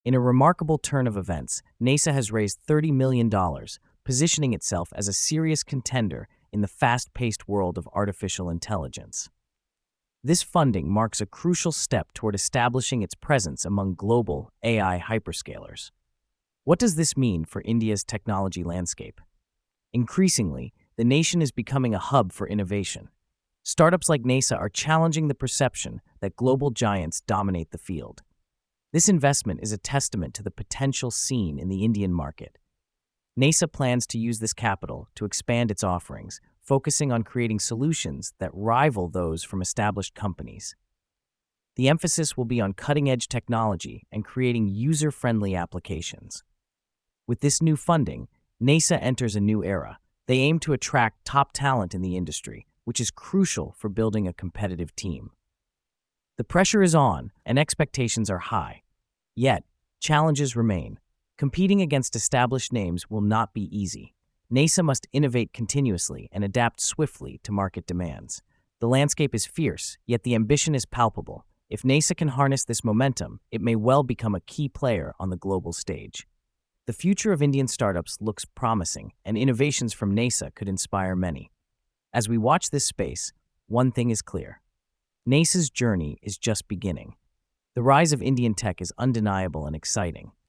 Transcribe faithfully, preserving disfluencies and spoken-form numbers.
In a remarkable turn of events, NASA has raised thirty million dollars, positioning itself as a serious contender in the fast-paced world of artificial intelligence. This funding marks a crucial step toward establishing its presence among global A I hyperscalers. What does this mean for India's technology landscape? Increasingly, the nation is becoming a hub for innovation. Startups like NASA are challenging the perception that global giants dominate the field. This investment is a testament to the potential seen in the Indian market. NASA plans to use this capital to expand its offerings, focusing on creating solutions that rival those from established companies. The emphasis will be on cutting-edge technology and creating user-friendly applications. With this new funding, NASA enters a new era. They aim to attract top talent in the industry, which is crucial for building a competitive team. The pressure is on, and expectations are high. Yet, challenges remain. Competing against established names will not be easy. NASA must innovate continuously and adapt swiftly to market demands. The landscape is fierce, yet the ambition is palpable. If NASA can harness this momentum, it may well become a key player on the global stage. The future of Indian startups looks promising, and innovations from NASA could inspire many. As we watch this space, one thing is clear. NASA's journey is just beginning. The rise of Indian tech is undeniable and exciting.